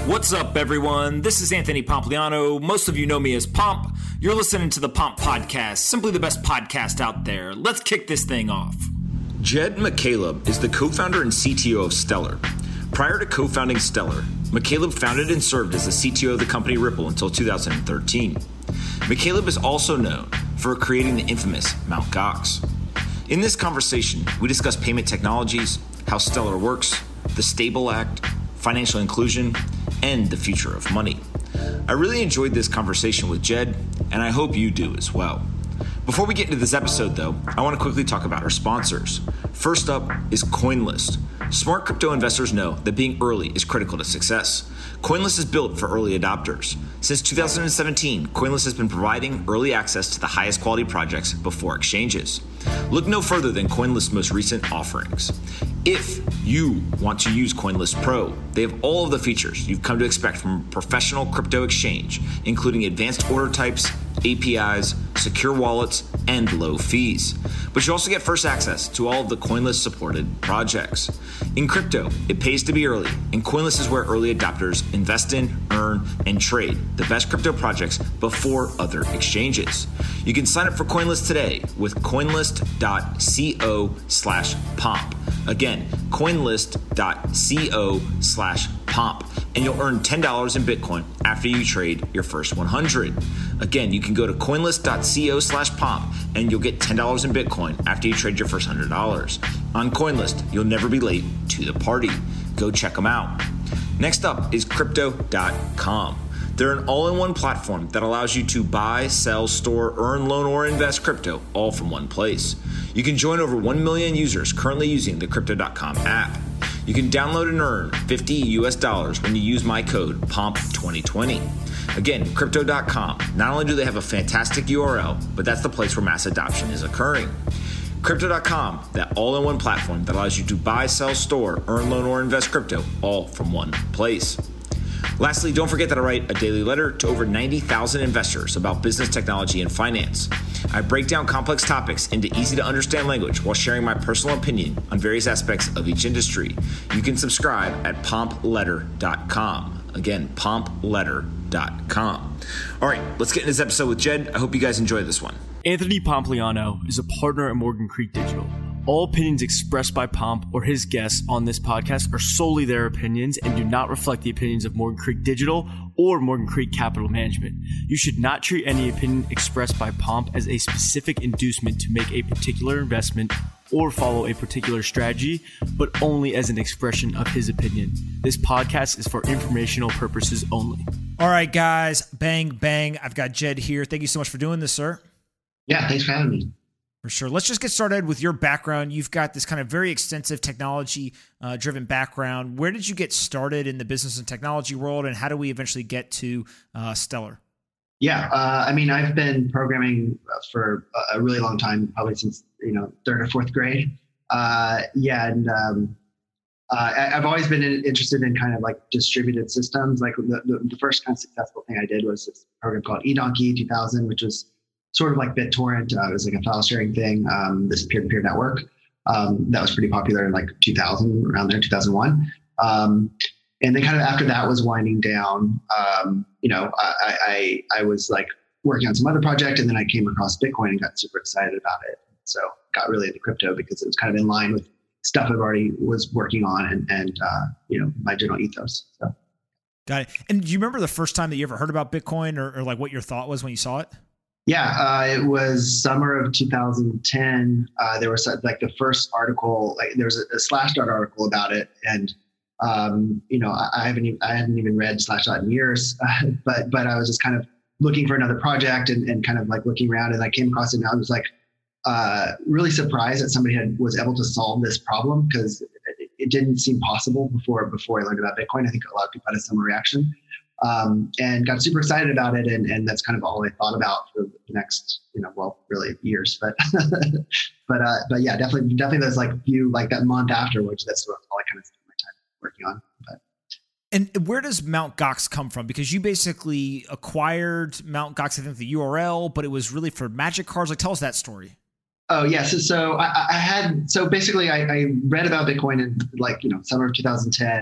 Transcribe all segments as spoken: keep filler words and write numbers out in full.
What's up, everyone? This is Anthony Pompliano. Most of you know me as Pomp. You're listening to the Pomp Podcast, simply the best podcast out there. Let's kick this thing off. Jed McCaleb is the co-founder and C T O of Stellar. Prior to co-founding Stellar, McCaleb founded and served as the C T O of the company Ripple until two thousand thirteen. McCaleb is also known for creating the infamous Mount Gox. In this conversation, we discuss payment technologies, how Stellar works, the Stable Act, financial inclusion, and the future of money. I really enjoyed this conversation with Jed, and I hope you do as well. Before we get into this episode, though, I want to quickly talk about our sponsors. First up is CoinList. Smart crypto investors know that being early is critical to success. CoinList is built for early adopters. Since two thousand seventeen, CoinList has been providing early access to the highest quality projects before exchanges. Look no further than CoinList's most recent offerings. If you want to use CoinList Pro, they have all of the features you've come to expect from a professional crypto exchange, including advanced order types, A P Is, secure wallets, and low fees. But you also get first access to all of the CoinList supported projects. In crypto, it pays to be early, and CoinList is where early adopters invest in, earn, and trade the best crypto projects before other exchanges. You can sign up for CoinList today with coinlist.co slash pomp. Again, coinlist.co slash pomp, and you'll earn ten dollars in Bitcoin after you trade your first one hundred. Again, you can go to coinlist.co slash pomp, and you'll get ten dollars in Bitcoin after you trade your first one hundred dollars. On CoinList, you'll never be late to the party. Go check them out. Next up is crypto dot com. They're an all-in-one platform that allows you to buy, sell, store, earn, loan, or invest crypto all from one place. You can join over one million users currently using the crypto dot com app. You can download and earn fifty U S dollars when you use my code pomp twenty twenty. Again, crypto dot com. Not only do they have a fantastic U R L, but that's the place where mass adoption is occurring. crypto dot com, that all-in-one platform that allows you to buy, sell, store, earn, loan, or invest crypto all from one place. Lastly, don't forget that I write a daily letter to over ninety thousand investors about business, technology, and finance. I break down complex topics into easy-to-understand language while sharing my personal opinion on various aspects of each industry. You can subscribe at pomp letter dot com. Again, pomp letter dot com. All right, let's get into this episode with Jed. I hope you guys enjoy this one. Anthony Pompliano is a partner at Morgan Creek Digital. All opinions expressed by Pomp or his guests on this podcast are solely their opinions and do not reflect the opinions of Morgan Creek Digital or Morgan Creek Capital Management. You should not treat any opinion expressed by Pomp as a specific inducement to make a particular investment or follow a particular strategy, but only as an expression of his opinion. This podcast is for informational purposes only. All right, guys, bang, bang. I've got Jed here. Thank you so much for doing this, sir. Yeah, thanks for having me. For sure. Let's just get started with your background. You've got this kind of very extensive technology uh, driven background. Where did you get started in the business and technology world, and how do we eventually get to uh, Stellar? Yeah, uh, I mean, I've been programming for a really long time, probably since, you know, third or fourth grade. Uh, yeah, and um, uh, I, I've always been interested in kind of like distributed systems. Like the, the, the first kind of successful thing I did was this program called eDonkey two thousand, which was sort of like BitTorrent. Uh, it was like a file sharing thing, um, this peer-to-peer network. Um, that was pretty popular in like two thousand, around there, two thousand one. Um, and then kind of after that was winding down, um, you know, I, I, I was like working on some other project, and then I came across Bitcoin and got super excited about it. So got really into crypto because it was kind of in line with stuff I've already was working on and, and uh, you know, my general ethos. So. Got it. And do you remember the first time that you ever heard about Bitcoin, or, or like what your thought was when you saw it? Yeah, uh, it was summer of two thousand ten. Uh, there was like the first article, like there was a, a Slashdot article about it, and um, you know, I, I haven't even, I hadn't even read Slashdot in years, uh, but but I was just kind of looking for another project and, and kind of like looking around, and I came across it, and I was like uh, really surprised that somebody had was able to solve this problem, because it, it didn't seem possible before before I learned about Bitcoin. I think a lot of people had a similar reaction. Um, and got super excited about it. And, and that's kind of all I thought about for the next, you know, well, really years, but, but, uh, but yeah, definitely, definitely there's like few, like that month afterwards, that's what all I kind of spent my time working on. But. And where does Mount Gox come from? Because you basically acquired Mount Gox, I think the U R L, but it was really for magic cards. Like, tell us that story. Oh yeah. So, so I, I had, so basically I, I read about Bitcoin in like, you know, summer of two thousand ten.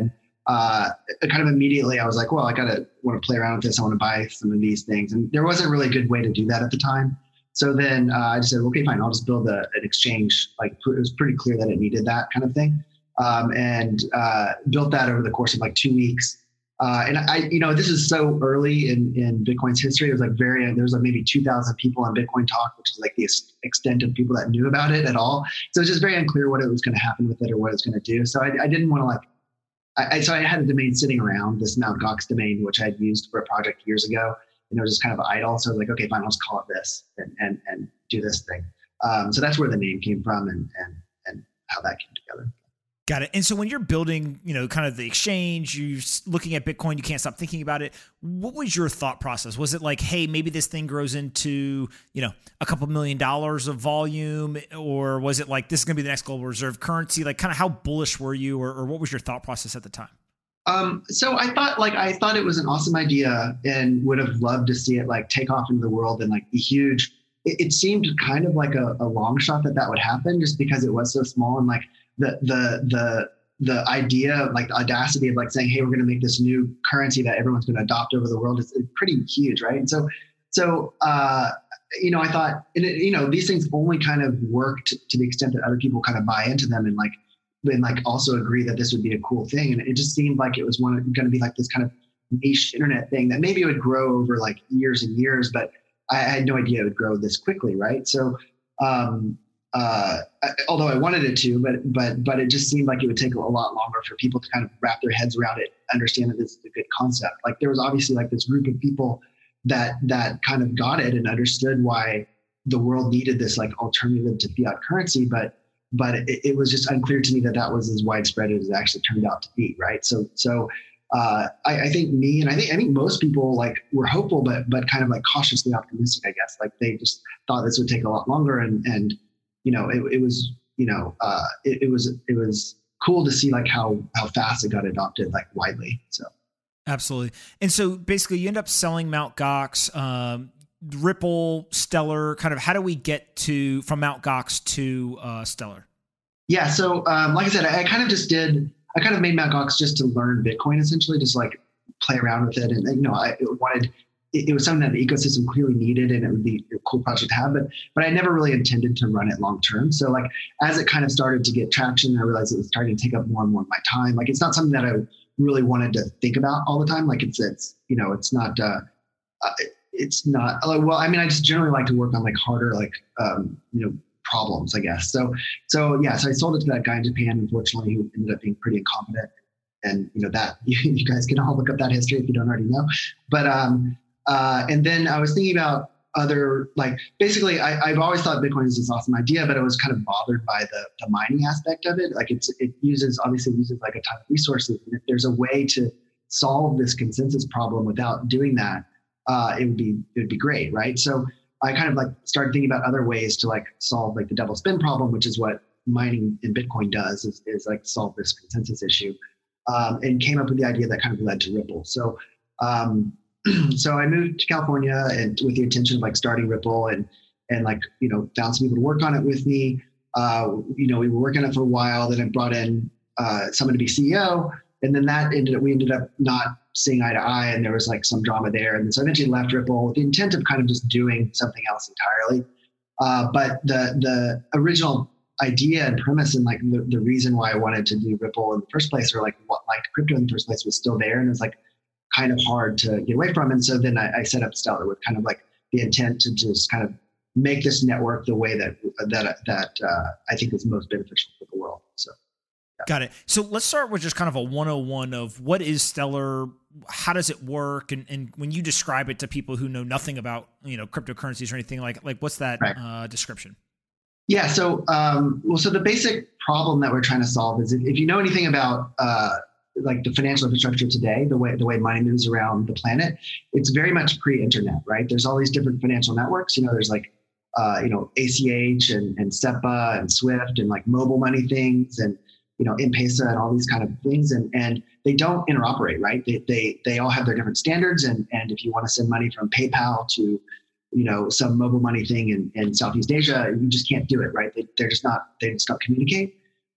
uh, kind of immediately I was like, well, I gotta want to play around with this. I want to buy some of these things. And there wasn't really a good way to do that at the time. So then uh, I just said, okay, fine. I'll just build a, an exchange. Like it was pretty clear that it needed that kind of thing. Um, and uh, built that over the course of like two weeks. Uh, and I, you know, this is so early in, in Bitcoin's history. It was like very, there was like maybe two thousand people on Bitcoin Talk, which is like the extent of people that knew about it at all. So it was just very unclear what it was going to happen with it or what it's going to do. So I, I didn't want to like, I, I, so I had a domain sitting around, this Mount Gox domain, which I had used for a project years ago. And it was just kind of idle. So I was like, okay, fine, I'll just call it this and, and, and do this thing. Um, so that's where the name came from and, and, and how that came together. Got it. And so when you're building, you know, kind of the exchange, you're looking at Bitcoin, you can't stop thinking about it. What was your thought process? Was it like, hey, maybe this thing grows into, you know, a couple million dollars of volume? Or was it like, this is going to be the next global reserve currency? Like kind of how bullish were you or, or what was your thought process at the time? Um, so I thought like, I thought it was an awesome idea and would have loved to see it like take off into the world and like be huge. It, it seemed kind of like a, a long shot that that would happen just because it was so small and like the, the, the, the idea of like the audacity of like saying, hey, we're going to make this new currency that everyone's going to adopt over the world is pretty huge. Right. And so, so, uh, you know, I thought, and it, you know, these things only kind of worked to the extent that other people kind of buy into them and like, and like also agree that this would be a cool thing. And it just seemed like it was one going to be like this kind of niche internet thing that maybe it would grow over like years and years, but I had no idea it would grow this quickly. Right. So, um, uh, I, although I wanted it to, but, but, but it just seemed like it would take a lot longer for people to kind of wrap their heads around it, understand that this is a good concept. Like there was obviously like this group of people that, that kind of got it and understood why the world needed this like alternative to fiat currency, but But it, it was just unclear to me that that was as widespread as it actually turned out to be, right? So, so uh, I, I think me and I think I think most people like were hopeful, but but kind of like cautiously optimistic, I guess. Like they just thought this would take a lot longer, and and you know it, it was you know uh, it, it was it was cool to see like how how fast it got adopted like widely. So absolutely, and so basically you end up selling Mount Gox. Um, Ripple, Stellar, kind of how do we get to from Mount Gox to uh, Stellar? Yeah, so um, like I said, I, I kind of just did, I kind of made Mount Gox just to learn Bitcoin essentially, just like play around with it. And, you know, I wanted, it, it was something that the ecosystem clearly needed and it would be a cool project to have, but, but I never really intended to run it long term. So like, as it kind of started to get traction, I realized it was starting to take up more and more of my time. Like, it's not something that I really wanted to think about all the time. Like it's, it's, you know, it's not, uh, uh it's not well, I mean, I just generally like to work on like harder, like, um, you know, problems, I guess. So, so yeah, so I sold it to that guy in Japan, unfortunately, who ended up being pretty incompetent. And, you know, that you, you guys can all look up that history if you don't already know. But, um, uh, and then I was thinking about other, like, basically I, I've always thought Bitcoin is this awesome idea, but I was kind of bothered by the, the mining aspect of it. Like it's, it uses, obviously uses like a ton of resources. And if there's a way to solve this consensus problem without doing that, Uh, it would be it would be great, right? So I kind of like started thinking about other ways to like solve like the double spend problem, which is what mining in Bitcoin does, is, is like solve this consensus issue, um, and came up with the idea that kind of led to Ripple. So um, so I moved to California and with the intention of like starting Ripple and and like you know found some people to work on it with me. Uh, you know we were working on it for a while. Then I brought in uh, someone to be C E O, and then that ended up we ended up not seeing eye to eye, and there was like some drama there. And so I eventually left Ripple with the intent of kind of just doing something else entirely. Uh, but the the original idea and premise and like the, the reason why I wanted to do Ripple in the first place, or like what liked crypto in the first place, was still there. And it was like kind of hard to get away from. And so then I, I set up Stellar with kind of like the intent to just kind of make this network the way that, that, that uh, I think is most beneficial for the world. So. Yeah. Got it. So let's start with just kind of a one oh one of what is Stellar, how does it work, and, and when you describe it to people who know nothing about you know cryptocurrencies or anything like like what's that right. uh, description? Yeah. So um, well, so the basic problem that we're trying to solve is if, if you know anything about uh, like the financial infrastructure today, the way the way money moves around the planet, it's very much pre-internet, right? There's all these different financial networks. You know, there's like uh, you know A C H and, and SEPA and SWIFT and like mobile money things and you know, M-Pesa and all these kind of things. And, and they don't interoperate, right? They, they, they all have their different standards. And, and if you want to send money from PayPal to, you know, some mobile money thing in, in Southeast Asia, you just can't do it, right? They, they're just not, they just don't communicate.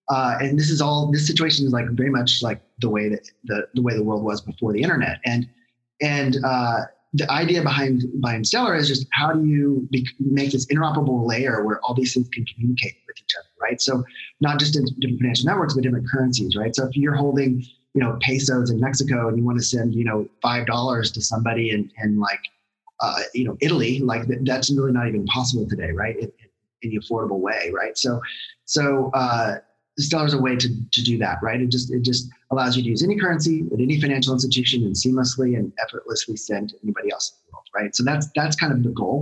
Uh, and this is all, this situation is like very much like the way that the, the way the world was before the internet. And, and uh, the idea behind, behind Stellar is just how do you be, make this interoperable layer where all these things can communicate with each other, right? So not just in different financial networks, but different currencies, right? So if you're holding, you know, pesos in Mexico and you want to send, you know, five dollars to somebody in, in like, uh, you know, Italy, like that's really not even possible today, right? In, in the affordable way, right? So, so, uh, Stellar is a way to, to do that, right? It just it just allows you to use any currency at any financial institution and seamlessly and effortlessly send to anybody else in the world, right? So that's that's kind of the goal.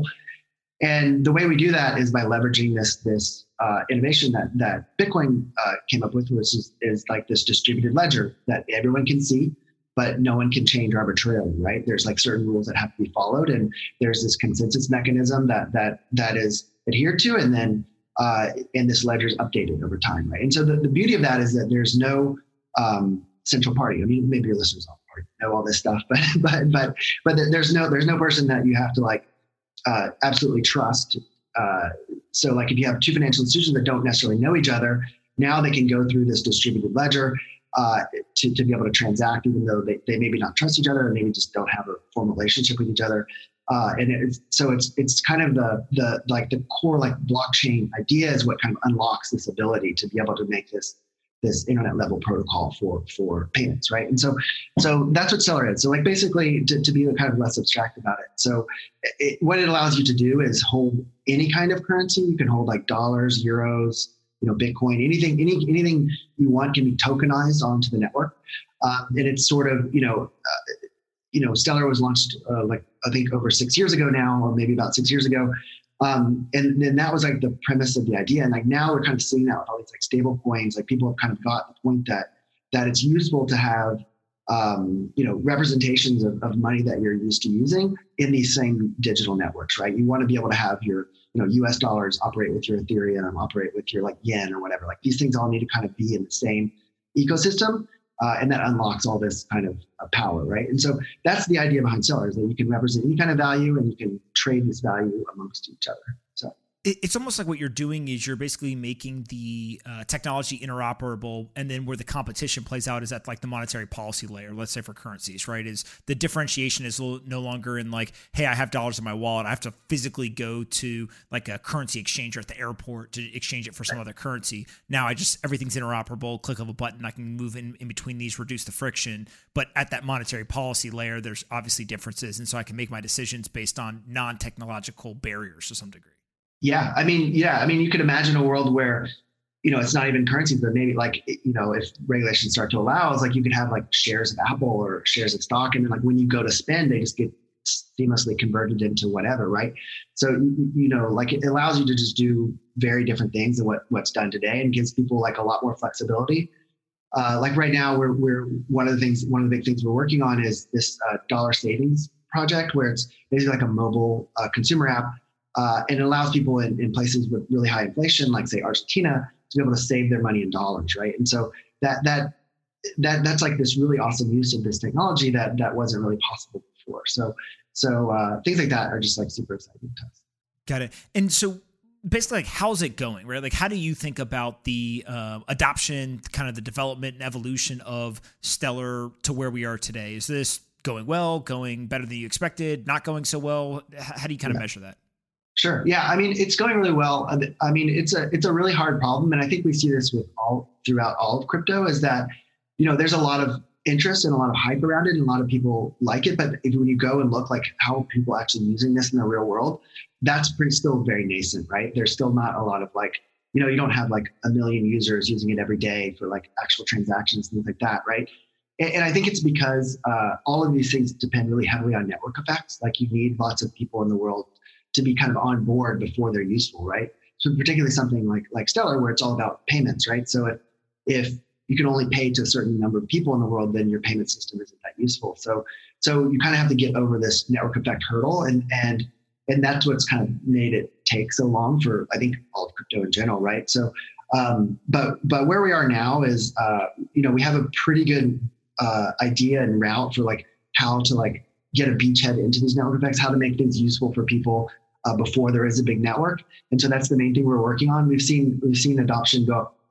And the way we do that is by leveraging this this uh, innovation that that Bitcoin uh, came up with, which is, is like this distributed ledger that everyone can see, but no one can change arbitrarily, right? There's like certain rules that have to be followed, and there's this consensus mechanism that that that is adhered to, and then Uh, and this ledger is updated over time, right? And so the, the beauty of that is that there's no um, central party. I mean, maybe your listeners all know all this stuff, but but but but there's no there's no person that you have to like uh, absolutely trust. Uh, so like if you have two financial institutions that don't necessarily know each other, now they can go through this distributed ledger uh, to to be able to transact, even though they, they maybe not trust each other or maybe just don't have a formal relationship with each other. Uh, and it's, so it's it's kind of the the like the core like blockchain idea is what kind of unlocks this ability to be able to make this this internet level protocol for for payments, right? And so so that's what Stellar is. So like basically to, to be kind of less abstract about it. So it, what it allows you to do is hold any kind of currency. You can hold like dollars, euros, you know, Bitcoin, anything any anything you want can be tokenized onto the network, uh, and it's sort of you know. Uh, You know, Stellar was launched uh, like I think over six years ago now, or maybe about six years ago, um, and then that was like the premise of the idea. And like now we're kind of seeing that with all these like stable coins. Like people have kind of got the point that that it's useful to have um, you know representations of, of money that you're used to using in these same digital networks, right? You want to be able to have your you know U S dollars operate with your Ethereum, operate with your like yen or whatever. Like these things all need to kind of be in the same ecosystem. Uh, and that unlocks all this kind of uh, power, right? And so that's the idea behind Stellar, is that you can represent any kind of value and you can trade this value amongst each other. So it's almost like what you're doing is you're basically making the uh, technology interoperable, and then where the competition plays out is at like the monetary policy layer, let's say for currencies, right? Is the differentiation is no longer in like, hey, I have dollars in my wallet, I have to physically go to like a currency exchanger at the airport to exchange it for some other currency. Now I just, everything's interoperable, click of a button, I can move in, in between these, reduce the friction. But at that monetary policy layer, there's obviously differences. And so I can make my decisions based on non-technological barriers to some degree. Yeah, I mean, yeah, I mean, you could imagine a world where, you know, it's not even currency, but maybe like, you know, if regulations start to allow, it's like you could have like shares of Apple or shares of stock. And then like when you go to spend, they just get seamlessly converted into whatever, right? So, you know, like it allows you to just do very different things than what, what's done today, and gives people like a lot more flexibility. Uh, like right now, we're, we're one of the things, one of the big things we're working on is this uh, dollar savings project, where it's basically like a mobile uh, consumer app. Uh, and it allows people in, in places with really high inflation, like say Argentina, to be able to save their money in dollars, right? And so that that that that's like this really awesome use of this technology that that wasn't really possible before. So so uh, things like that are just like super exciting to us. Got it. And so basically, like, how's it going, right? Like, how do you think about the uh, adoption, kind of the development and evolution of Stellar to where we are today? Is this going well, going better than you expected, not going so well? How do you kind of yeah. measure that? Sure. Yeah. I mean, it's going really well. I mean, it's a it's a really hard problem, and I think we see this with all throughout all of crypto. Is that you know there's a lot of interest and a lot of hype around it, and a lot of people like it. But if, when you go and look like how are people actually using this in the real world, that's pretty still very nascent, right? There's still not a lot of like you know you don't have like a million users using it every day for like actual transactions, things like that, right? And, and I think it's because uh, all of these things depend really heavily on network effects. Like you need lots of people in the world to be kind of on board before they're useful, right? So particularly something like like Stellar, where it's all about payments, right? So if if you can only pay to a certain number of people in the world, then your payment system isn't that useful. So so you kind of have to get over this network effect hurdle, and and and that's what's kind of made it take so long for I think all of crypto in general, right? So um, but but where we are now is uh, you know we have a pretty good uh, idea and route for like how to like get a beachhead into these network effects, how to make things useful for people Uh, before there is a big network. And so that's the main thing we're working on. We've seen we've seen adoption go up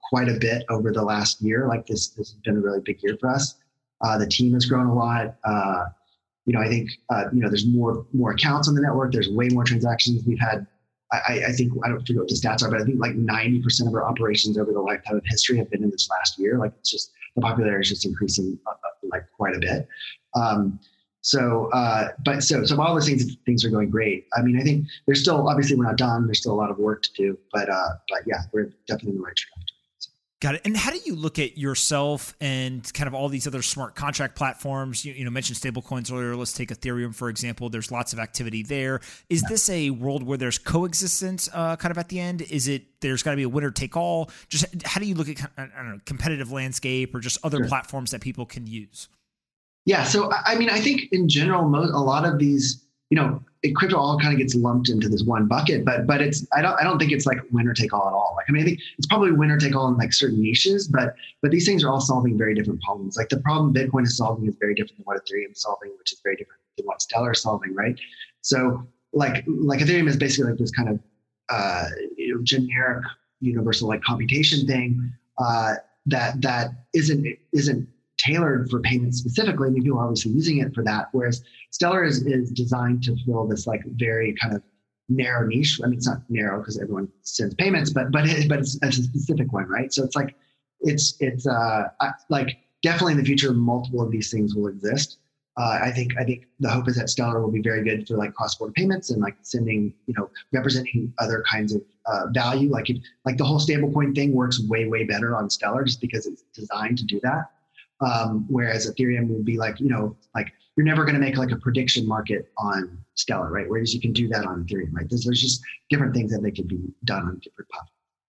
quite a bit over the last year. Like this, this has been a really big year for us. Uh, the team has grown a lot. Uh, you know, I think, uh, you know, there's more, more accounts on the network. There's way more transactions. We've had, I, I think, I don't forget what the stats are, but I think like ninety percent of our operations over the lifetime of history have been in this last year. Like it's just, the popularity is just increasing uh, like quite a bit. Um, so, uh, but so, so all those things, things are going great. I mean, I think there's still, obviously we're not done. There's still a lot of work to do, but, uh, but yeah, we're definitely in the right trajectory. Got it. And how do you look at yourself and kind of all these other smart contract platforms? You, you know, mentioned stablecoins earlier. Let's take Ethereum, for example. There's lots of activity there. Is yeah. this a world where there's coexistence uh, kind of at the end? Is it there's got to be a winner take all? Just how do you look at, I don't know, competitive landscape or just other sure. platforms that people can use? Yeah. So, I mean, I think in general, most, a lot of these, you know, it, crypto all kind of gets lumped into this one bucket, but but it's I don't I don't think it's like winner take all at all. Like I mean I think it's probably winner take all in like certain niches, but but these things are all solving very different problems. Like the problem Bitcoin is solving is very different than what Ethereum is solving, which is very different than what Stellar is solving, right? So like like Ethereum is basically like this kind of uh, you know, generic universal like computation thing uh, that that isn't isn't tailored for payments specifically. I mean, people are obviously using it for that. Whereas Stellar is, is designed to fill this like very kind of narrow niche. I mean, it's not narrow because everyone sends payments, but but it, but it's, it's a specific one, right? So it's like it's it's uh like definitely in the future, multiple of these things will exist. Uh, I think I think the hope is that Stellar will be very good for like cross-border payments and like sending, you know, representing other kinds of uh, value. Like it, like the whole stablecoin thing works way way better on Stellar just because it's designed to do that. Um, whereas Ethereum would be like, you know, like you're never going to make like a prediction market on Stellar, right? Whereas you can do that on Ethereum, right? There's, there's just different things that they could be done on different platforms.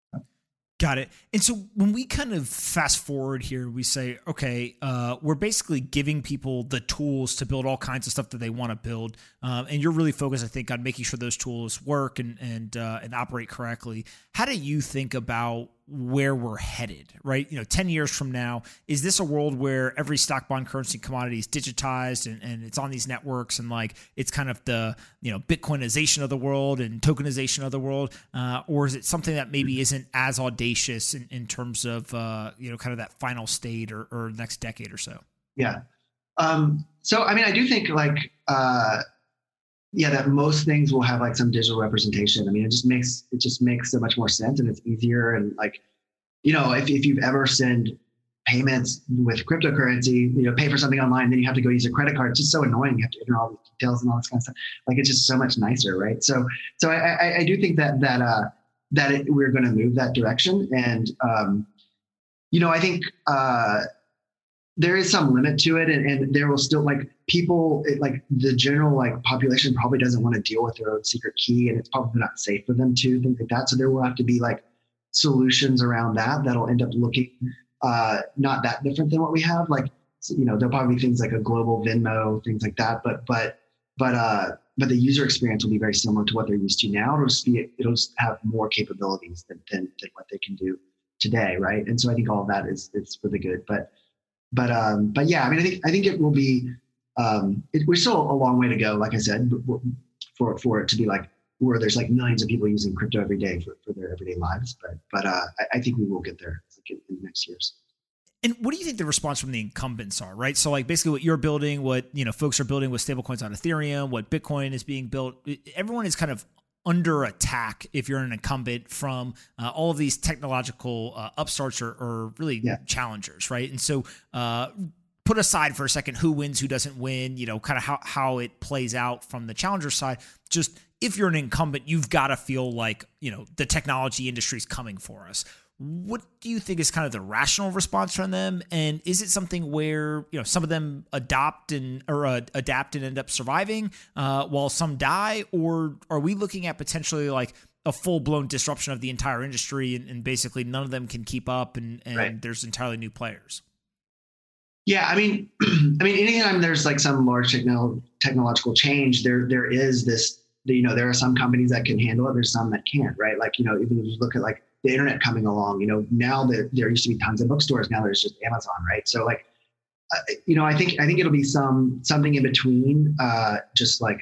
Got it. And so when we kind of fast forward here, we say, okay, uh, we're basically giving people the tools to build all kinds of stuff that they want to build. Um, and you're really focused, I think, on making sure those tools work and and uh, and operate correctly. How do you think about where we're headed, right? You know, ten years from now, is this a world where every stock, bond, currency, commodity is digitized and, and it's on these networks and like it's kind of the, you know, Bitcoinization of the world and tokenization of the world? Uh, or is it something that maybe isn't as audacious in, in terms of, uh, you know, kind of that final state or, or next decade or so? Yeah. Um, so, I mean, I do think like, uh, yeah, that most things will have like some digital representation. I mean, it just makes, it just makes so much more sense and it's easier. And like, you know, if, if you've ever sent payments with cryptocurrency, you know, pay for something online, then you have to go use a credit card. It's just so annoying. You have to enter all the details and all this kind of stuff. Like, it's just so much nicer. Right. So, so I, I, I do think that, that, uh, that it, we're going to move that direction. And, um, you know, I think, uh, there is some limit to it, and, and there will still like people it, like the general like population probably doesn't want to deal with their own secret key, and it's probably not safe for them to things like that. So there will have to be like solutions around that that'll end up looking uh, not that different than what we have. Like, you know, there'll probably be things like a global Venmo, things like that. But but but uh, but the user experience will be very similar to what they're used to now. It'll just be it'll just have more capabilities than than, than what they can do today, right? And so I think all of that is is for the good, but. But um, but yeah, I mean, I think I think it will be. Um, it, we're still a long way to go, like I said, for for it to be like where there's like millions of people using crypto every day for, for their everyday lives. But but uh, I, I think we will get there like in, in the next years. And what do you think the response from the incumbents are, right? So like basically what you're building, what you know folks are building with stablecoins on Ethereum, what Bitcoin is being built. Everyone is kind of under attack if you're an incumbent from uh, all of these technological uh, upstarts or, or really yeah. challengers, right? And so uh, put aside for a second who wins, who doesn't win, you know, kind of how, how it plays out from the challenger side. Just if you're an incumbent, you've got to feel like, you know, the technology industry is coming for us. What do you think is kind of the rational response from them? And is it something where, you know, some of them adopt and or uh, adapt and end up surviving uh, while some die? Or are we looking at potentially like a full blown disruption of the entire industry and, and basically none of them can keep up and, and right. there's entirely new players? Yeah, I mean, I mean, anytime there's like some large techno- technological change, there there is this, you know, there are some companies that can handle it. There's some that can't, right? Like, you know, even if you look at like the internet coming along, you know, now there, there used to be tons of bookstores. Now there's just Amazon, right? So like, uh, you know, I think, I think it'll be some, something in between, uh, just like,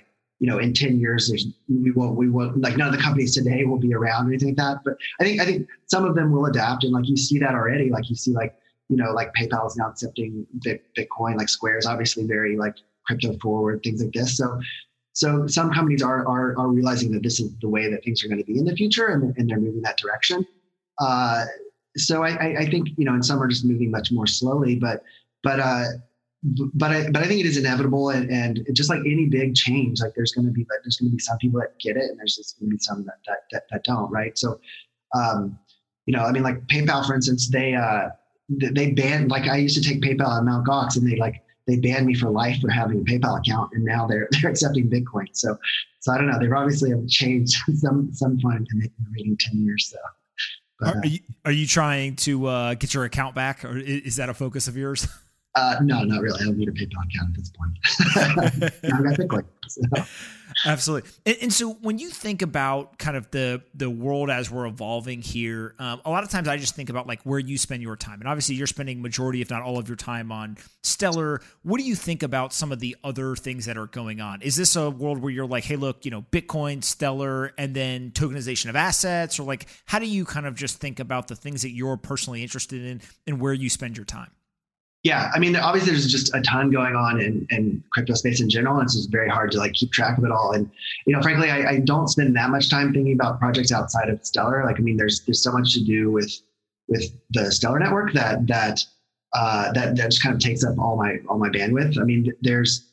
you know, in ten years, there's, we won't, we won't, like none of the companies today will be around or anything like that. But I think, I think some of them will adapt. And like, you see that already, like you see like, you know, like PayPal is now accepting Bitcoin, like Square is obviously very like crypto forward, things like this. So, so some companies are, are, are realizing that this is the way that things are going to be in the future, and, and they're moving that direction. Uh, so I, I think, you know, and some are just moving much more slowly, but, but, uh, but I, but I think it is inevitable, and, and just like any big change, like there's going to be, there's going to be some people that get it, and there's just going to be some that, that, that, that don't. Right. So, um, you know, I mean, like PayPal, for instance, they, uh, they banned, like I used to take PayPal at Mount Gox, and they like, they banned me for life for having a PayPal account, and now they're, they're accepting Bitcoin. So, so I don't know. They've obviously have changed some, some point in the waiting ten years. So, but, are, are you, are you trying to uh, get your account back, or is that a focus of yours? Uh, no, not really. I don't need a PayPal account at this point. I've got Bitcoin. So. Absolutely. And, and so when you think about kind of the the world as we're evolving here, um, a lot of times I just think about like where you spend your time. And obviously you're spending majority, if not all of your time on Stellar. What do you think about some of the other things that are going on? Is this a world where you're like, hey, look, you know, Bitcoin, Stellar, and then tokenization of assets? Or like, how do you kind of just think about the things that you're personally interested in and where you spend your time? Yeah, I mean, obviously there's just a ton going on in, in crypto space in general. And it's just very hard to like keep track of it all. And, you know, frankly, I, I don't spend that much time thinking about projects outside of Stellar. Like, I mean, there's, there's so much to do with, with the Stellar network that, that, uh, that, that just kind of takes up all my, all my bandwidth. I mean, there's,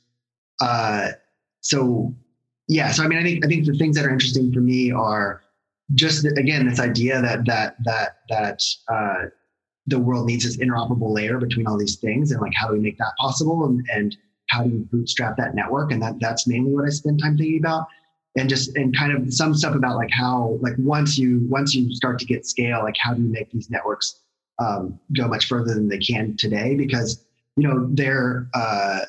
uh, so yeah, so I mean, I think, I think the things that are interesting for me are just, again, this idea that, that, that, that, uh, the world needs this interoperable layer between all these things, and like, how do we make that possible, and, and how do you bootstrap that network? And that that's mainly what I spend time thinking about, and just, and kind of some stuff about like how, like once you, once you start to get scale, like how do you make these networks um, go much further than they can today? Because, you know, they're, uh,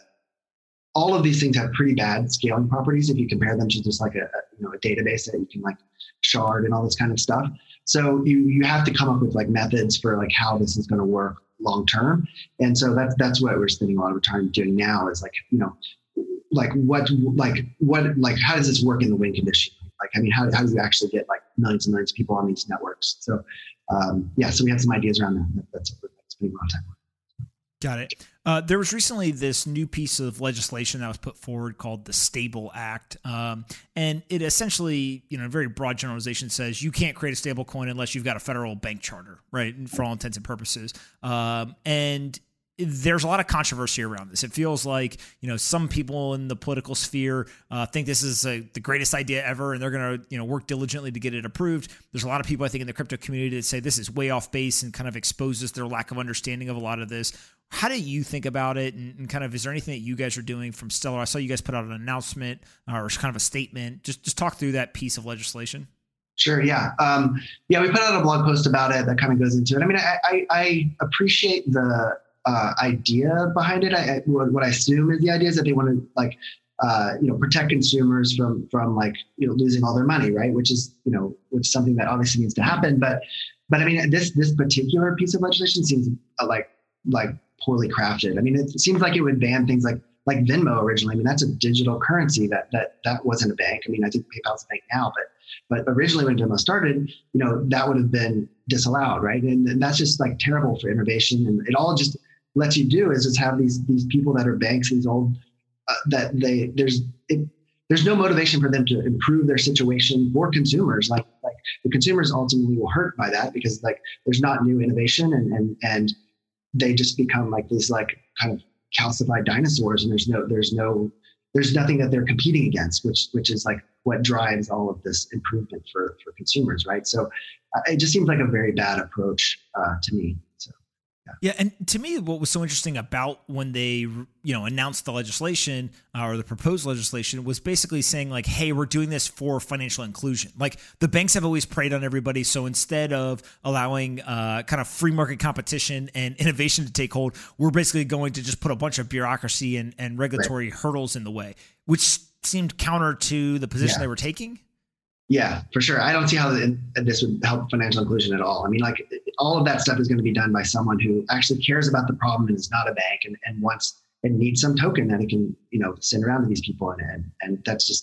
all of these things have pretty bad scaling properties if you compare them to just like a, a you know, a database that you can like shard and all this kind of stuff. So you you have to come up with like methods for like how this is going to work long term. And so that's that's what we're spending a lot of time doing now, is like, you know, like what like what like how does this work in the win condition? Like, I mean, how how do you actually get like millions and millions of people on these networks? So um, yeah, so we had some ideas around that. That's what we're spending a lot of time on. Got it. Uh, there was recently this new piece of legislation that was put forward called the Stable Act. Um, and it essentially, you know, a very broad generalization says you can't create a stable coin unless you've got a federal bank charter, right? For all intents and purposes. Um, and there's a lot of controversy around this. It feels like, you know, some people in the political sphere uh, think this is a, the greatest idea ever, and they're going to, you know, work diligently to get it approved. There's a lot of people, I think, in the crypto community that say this is way off base and kind of exposes their lack of understanding of a lot of this. How do you think about it? And, and kind of, is there anything that you guys are doing from Stellar? I saw you guys put out an announcement or kind of a statement. Just, just talk through that piece of legislation. Sure. Yeah. Um, yeah. We put out a blog post about it that kind of goes into it. I mean, I, I, I appreciate the uh, idea behind it. I, what I assume is the idea is that they want to like, uh, you know, protect consumers from, from like, you know, losing all their money, right? Which is, you know, which is something that obviously needs to happen. But, but I mean, this, this particular piece of legislation seems uh, like, like poorly crafted. I mean, it seems like it would ban things like, like Venmo originally. I mean, that's a digital currency that, that, that wasn't a bank. I mean, I think PayPal's a bank now, but, but originally when Venmo started, you know, that would have been disallowed. Right. And, and that's just like terrible for innovation. And it all just lets you do is just have these, these people that are banks, these old, uh, that they, there's, it, there's no motivation for them to improve their situation for consumers. Like, like the consumers ultimately will hurt by that, because like there's not new innovation, and, and, and they just become like these like kind of calcified dinosaurs, and there's no, there's no, there's nothing that they're competing against, which, which is like what drives all of this improvement for, for consumers. Right. So uh, it just seems like a very bad approach uh, to me. So. Yeah. And to me, what was so interesting about when they, you know, announced the legislation uh, or the proposed legislation was basically saying like, hey, we're doing this for financial inclusion. Like the banks have always preyed on everybody. So instead of allowing uh, kind of free market competition and innovation to take hold, we're basically going to just put a bunch of bureaucracy and, and regulatory right. hurdles in the way, which seemed counter to the position yeah. they were taking. Yeah, for sure. I don't see how this would help financial inclusion at all. I mean, like all of that stuff is going to be done by someone who actually cares about the problem and is not a bank, and, and wants and needs some token that it can, you know, send around to these people. And, and, and that's just,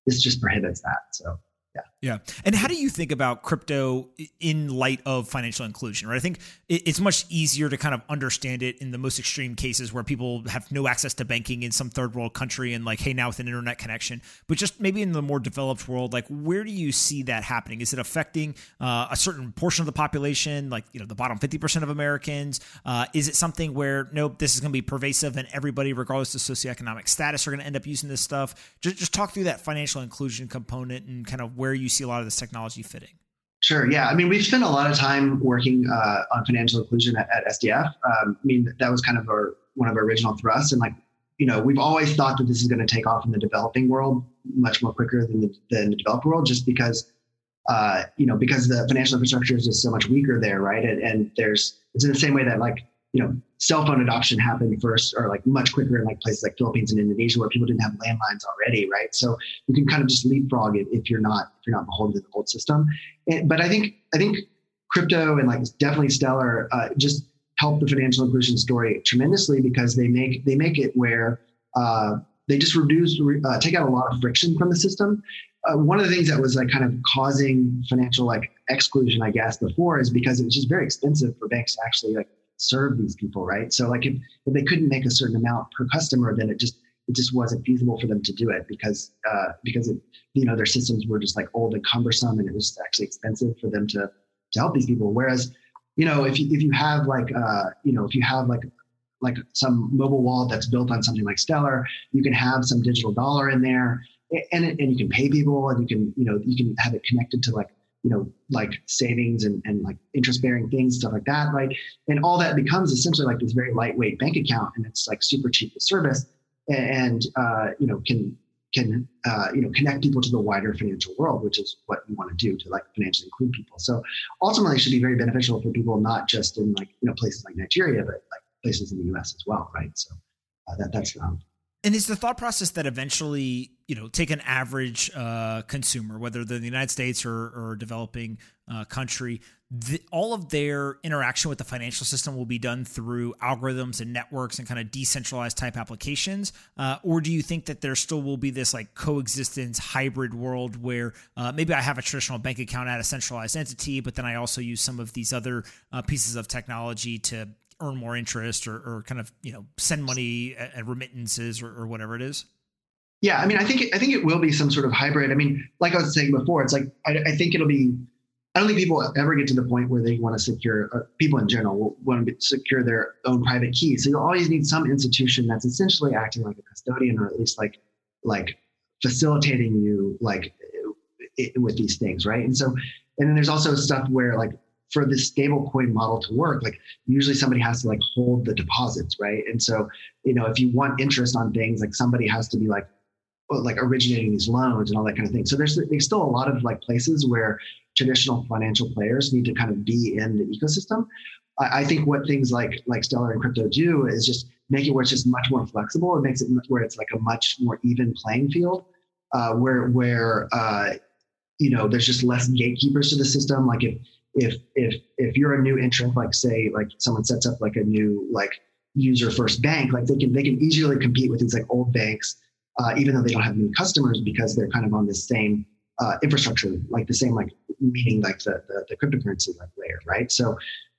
this just prohibits that. So. Yeah. Yeah. And how do you think about crypto in light of financial inclusion, right? I think it's much easier to kind of understand it in the most extreme cases where people have no access to banking in some third world country and like, hey, now with an internet connection, but just maybe in the more developed world, like where do you see that happening? Is it affecting uh, a certain portion of the population, like, you know, the bottom fifty percent of Americans? Uh, is it something where, nope, this is going to be pervasive and everybody, regardless of socioeconomic status, are going to end up using this stuff? Just, just talk through that financial inclusion component and kind of where you see a lot of this technology fitting. Sure. Yeah. I mean, we've spent a lot of time working uh, on financial inclusion at, at S D F. Um, I mean, that was kind of our one of our original thrusts. And like, you know, we've always thought that this is going to take off in the developing world much more quicker than the, than the developed world, just because, uh, you know, because the financial infrastructure is just so much weaker there, right? And, and there's, it's in the same way that like, you know, cell phone adoption happened first, or like much quicker in like places like Philippines and Indonesia where people didn't have landlines already, right? So you can kind of just leapfrog it if you're not if you're not beholden to the old system. And, but I think I think crypto and like definitely Stellar uh, just help the financial inclusion story tremendously because they make they make it where uh, they just reduce uh, take out a lot of friction from the system. Uh, one of the things that was like kind of causing financial like exclusion, I guess, before is because it was just very expensive for banks to actually like serve these people, right? So like if, if they couldn't make a certain amount per customer, then it just it just wasn't feasible for them to do it because uh, because it, you know, their systems were just like old and cumbersome, and it was actually expensive for them to to help these people. Whereas, you know, if you if you have like uh, you know if you have like like some mobile wallet that's built on something like Stellar, you can have some digital dollar in there, and it, and you can pay people, and you can you know you can have it connected to like you know, like savings and, and like interest bearing things, stuff like that, right? And all that becomes essentially like this very lightweight bank account, and it's like super cheap to service, and uh, you know can can uh, you know connect people to the wider financial world, which is what you want to do to like financially include people. So ultimately, it should be very beneficial for people, not just in like you know places like Nigeria, but like places in the U S as well, right? So uh, that that's um, And is the thought process that eventually, you know, take an average uh, consumer, whether they're in the United States or, or a developing uh, country, the, all of their interaction with the financial system will be done through algorithms and networks and kind of decentralized type applications? Uh, or do you think that there still will be this like coexistence hybrid world where uh, maybe I have a traditional bank account at a centralized entity, but then I also use some of these other uh, pieces of technology to earn more interest or, or kind of, you know, send money and remittances or, or whatever it is? Yeah. I mean, I think, it, I think it will be some sort of hybrid. I mean, like I was saying before, it's like, I, I think it'll be, I don't think people ever get to the point where they want to secure, uh, people in general will want to secure their own private key. So you'll always need some institution that's essentially acting like a custodian, or at least like, like facilitating you like it, with these things. Right. And so, and then there's also stuff where like, for this stable coin model to work, like usually somebody has to like hold the deposits, right? And so, you know, if you want interest on things, like somebody has to be like, well, like originating these loans and all that kind of thing. So there's there's still a lot of like places where traditional financial players need to kind of be in the ecosystem. I, I think what things like like Stellar and crypto do is just make it where it's just much more flexible. It makes it where it's like a much more even playing field, uh, where where uh, you know there's just less gatekeepers to the system. Like if If if if you're a new entrant, like say like someone sets up like a new like user first bank, like they can they can easily compete with these like old banks, uh, even though they don't have many customers because they're kind of on the same uh, infrastructure, like the same like meaning like the, the the cryptocurrency like layer, right? So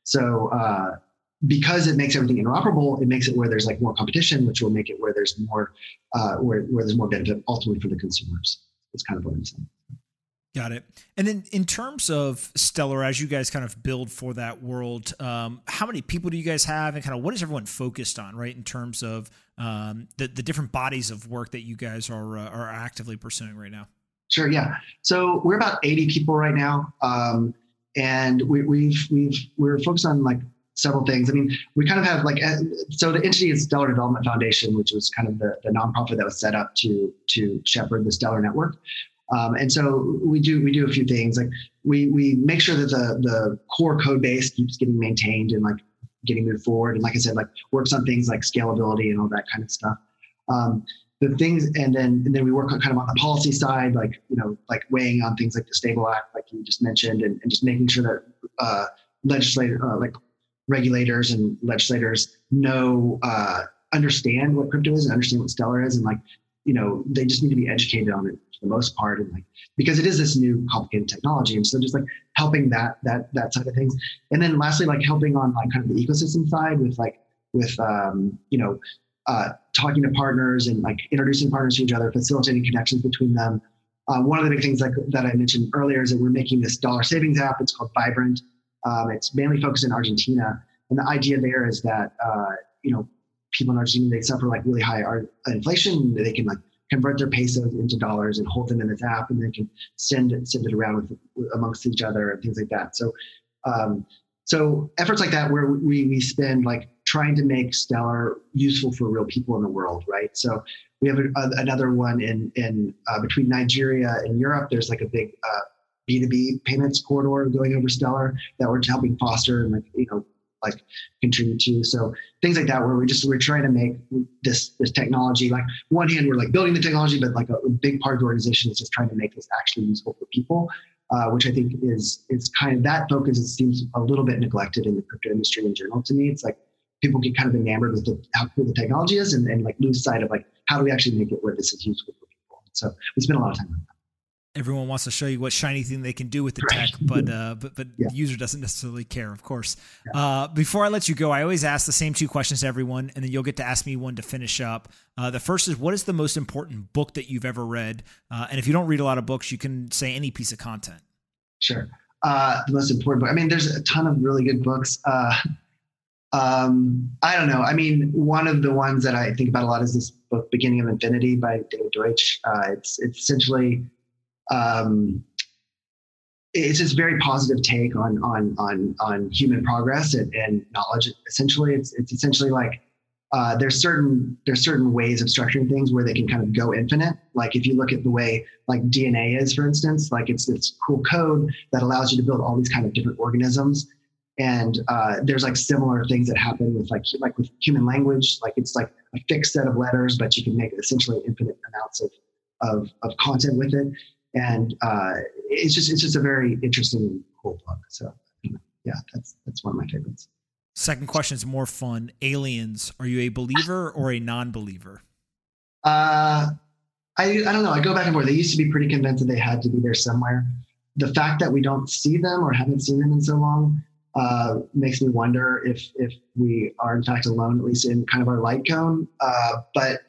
so uh, because it makes everything interoperable, it makes it where there's like more competition, which will make it where there's more uh, where where there's more benefit ultimately for the consumers. It's kind of what I'm saying. Got it. And then in terms of Stellar, as you guys kind of build for that world, um, how many people do you guys have, and kind of what is everyone focused on, right? In terms of um, the, the different bodies of work that you guys are, uh, are actively pursuing right now? Sure. Yeah. So we're about eighty people right now. Um, and we, we've, we've, we're focused on like several things. I mean, we kind of have like, so the entity is Stellar Development Foundation, which was kind of the, the nonprofit that was set up to, to shepherd the Stellar network. Um, and so we do we do a few things, like we we make sure that the the core code base keeps getting maintained and like getting moved forward. And like I said, like works on things like scalability and all that kind of stuff. Um, the things, and then and then we work on kind of on the policy side, like you know, like weighing on things like the Stable Act, like you just mentioned, and, and just making sure that uh, legislator, uh, like regulators and legislators know, uh, understand what crypto is and understand what Stellar is, and like. you know, they just need to be educated on it for the most part. And like, because it is this new complicated technology. And so just like helping that, that, that side of things. And then lastly, like helping on like kind of the ecosystem side with like, with, um, you know, uh, talking to partners and like introducing partners to each other, facilitating connections between them. Uh, one of the big things like, that I mentioned earlier is that we're making this dollar savings app. It's called Vibrant. Um, it's mainly focused in Argentina. And the idea there is that, uh, you know, people in Argentina, they suffer like really high art, inflation. They can like convert their pesos into dollars and hold them in this app, and they can send it, send it around with, amongst each other and things like that. So, um, so efforts like that where we, we spend like trying to make Stellar useful for real people in the world, right? So we have a, a, another one in, in uh, between Nigeria and Europe. There's like a big uh, B two B payments corridor going over Stellar that we're helping foster and like, you know, like contribute to. So things like that, where we just, we're trying to make this, this technology, like one hand, we're like building the technology, but like a, a big part of the organization is just trying to make this actually useful for people, uh, which I think is, is kind of that focus. It seems a little bit neglected in the crypto industry in general to me. It's like people get kind of enamored with the, how cool the technology is and, and like lose sight of like, how do we actually make it where this is useful for people? So we spend a lot of time on that. Everyone wants to show you what shiny thing they can do with the tech, but uh, but but yeah. the user doesn't necessarily care, of course. Yeah. Uh, before I let you go, I always ask the same two questions to everyone, and then you'll get to ask me one to finish up. Uh, the first is, what is the most important book that you've ever read? Uh, and if you don't read a lot of books, you can say any piece of content. Sure. Uh, the most important book. I mean, there's a ton of really good books. Uh, um, I don't know. I mean, one of the ones that I think about a lot is this book, Beginning of Infinity by David Deutsch. Uh, it's it's essentially Um, it's this very positive take on on on on human progress and, and knowledge. Essentially, it's it's essentially like uh, there's certain there's certain ways of structuring things where they can kind of go infinite. Like if you look at the way like D N A is, for instance, like it's this cool code that allows you to build all these kind of different organisms. And uh, there's like similar things that happen with like like with human language. Like it's like a fixed set of letters, but you can make essentially infinite amounts of of of content with it. And uh, it's just it's just a very interesting and cool book. So yeah, that's that's one of my favorites. Second question is more fun. Aliens, are you a believer or a non-believer? Uh, I I don't know. I go back and forth. They used to be pretty convinced that they had to be there somewhere. The fact that we don't see them or haven't seen them in so long uh, makes me wonder if if we are in fact alone, at least in kind of our light cone. Uh, but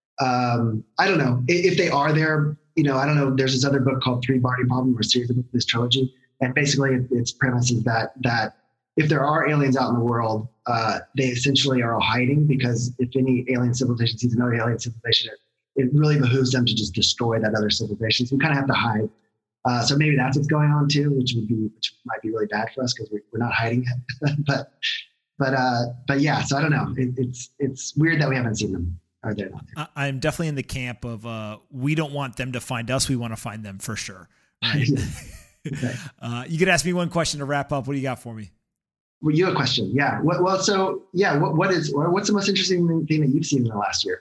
um, I don't know if, if they are there. You know, I don't know. There's this other book called Three Barney Problem, or a series of books, this trilogy, and basically its premise is that that if there are aliens out in the world, uh, they essentially are all hiding, because if any alien civilization sees another alien civilization, it, it really behooves them to just destroy that other civilization. So we kind of have to hide. Uh, so maybe that's what's going on too, which would be which might be really bad for us because we, we're not hiding it. but but uh, but yeah. So I don't know. It, it's it's weird that we haven't seen them. Are they not there? I'm definitely in the camp of uh, we don't want them to find us. We want to find them for sure. Right? okay. uh, you could ask me one question to wrap up. What do you got for me? Well, you have a question. Yeah. What, well, so yeah, what, what is, or what's the most interesting thing that you've seen in the last year?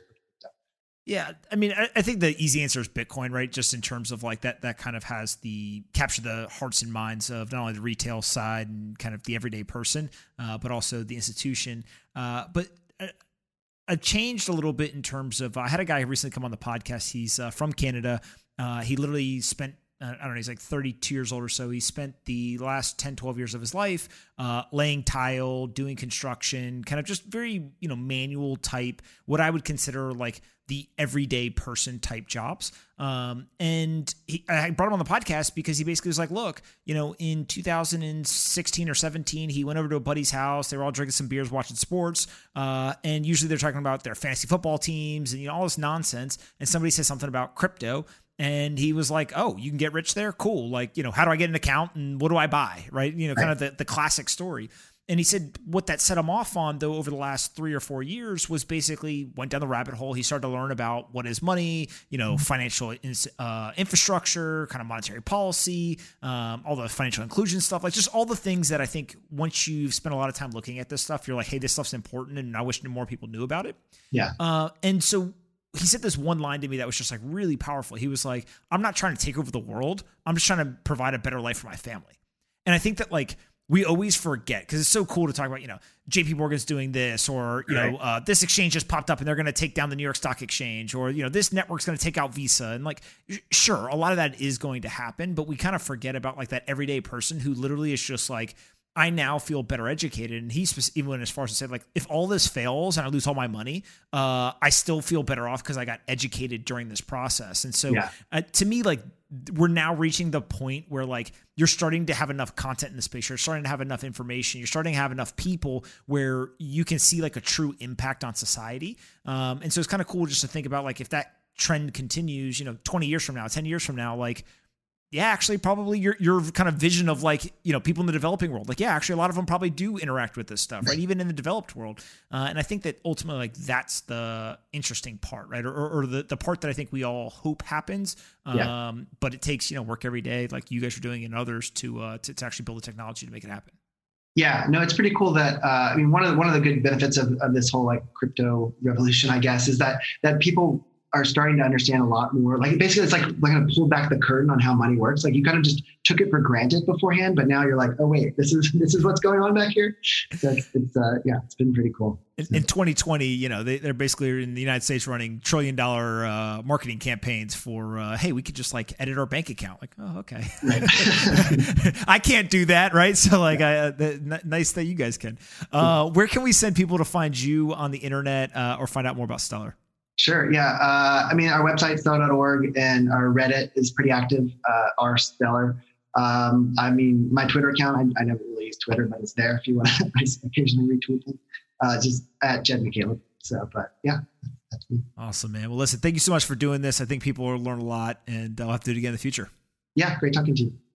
Yeah. I mean, I, I think the easy answer is Bitcoin, right? Just in terms of like that, that kind of has the capture the hearts and minds of not only the retail side and kind of the everyday person, uh, but also the institution. Uh, but I, I've changed a little bit in terms of, I had a guy recently come on the podcast. He's uh, from Canada. Uh, he literally spent, I don't know, he's like thirty-two years old or so. He spent the last ten, twelve years of his life uh, laying tile, doing construction, kind of just very, you know, manual type, what I would consider like the everyday person type jobs. Um, and he, I brought him on the podcast because he basically was like, look, you know, in two thousand sixteen or seventeen, he went over to a buddy's house. They were all drinking some beers, watching sports. Uh, and usually they're talking about their fantasy football teams and, you know, all this nonsense. And somebody says something about crypto. And he was like, oh, you can get rich there? Cool. Like, you know, how do I get an account and what do I buy? Right. You know, kind of the, the classic story. And he said what that set him off on, though, over the last three or four years was basically went down the rabbit hole. He started to learn about what is money, you know, financial uh, infrastructure, kind of monetary policy, um, all the financial inclusion stuff, like just all the things that I think once you've spent a lot of time looking at this stuff, you're like, hey, this stuff's important. And I wish more people knew about it. Yeah. Uh, and so he said this one line to me that was just like really powerful. He was like, I'm not trying to take over the world. I'm just trying to provide a better life for my family. And I think that like we always forget because it's so cool to talk about, you know, J P Morgan's doing this, or, you right. know, uh, this exchange just popped up and they're going to take down the New York Stock Exchange, or, you know, this network's going to take out Visa. And like, sure, a lot of that is going to happen, but we kind of forget about like that everyday person who literally is just like, I now feel better educated. And he's even went as far as to say, like, if all this fails and I lose all my money, uh, I still feel better off because I got educated during this process. And so yeah. uh, to me, like, we're now reaching the point where like you're starting to have enough content in the space. You're starting to have enough information. You're starting to have enough people where you can see like a true impact on society. Um, and so it's kind of cool just to think about like, if that trend continues, you know, twenty years from now, ten years from now, like, yeah, actually probably your your kind of vision of like, you know, people in the developing world, like, yeah, actually a lot of them probably do interact with this stuff, right? Even in the developed world. Uh, and I think that ultimately like that's the interesting part, right? Or, or, or the, the part that I think we all hope happens. Um, yeah. But it takes, you know, work every day like you guys are doing and others to, uh, to, to actually build the technology to make it happen. Yeah, no, it's pretty cool that, uh, I mean, one of the, one of the good benefits of, of this whole like crypto revolution, I guess, is that, that people are starting to understand a lot more. Like basically it's like like kind of pull back the curtain on how money works. Like you kind of just took it for granted beforehand, but now you're like, oh wait, this is this is what's going on back here. So it's, it's uh, yeah, it's been pretty cool. In, in twenty twenty, you know, they, they're basically in the United States running trillion dollar uh, marketing campaigns for, uh, hey, we could just like edit our bank account. Like, oh, okay. Right. I can't do that, right? So like, yeah. I, uh, the, n- nice that you guys can. Uh, where can we send people to find you on the internet uh, or find out more about Stellar? Sure. Yeah. Uh, I mean, our website, stellar dot org, and our Reddit is pretty active, uh, r stellar. Um, I mean, my Twitter account, I, I never really use Twitter, but it's there if you want to. I occasionally retweet them. Uh, just at Jed McCaleb. So, but yeah, that's me. Awesome, man. Well, listen, thank you so much for doing this. I think people will learn a lot, and I'll have to do it again in the future. Yeah. Great talking to you.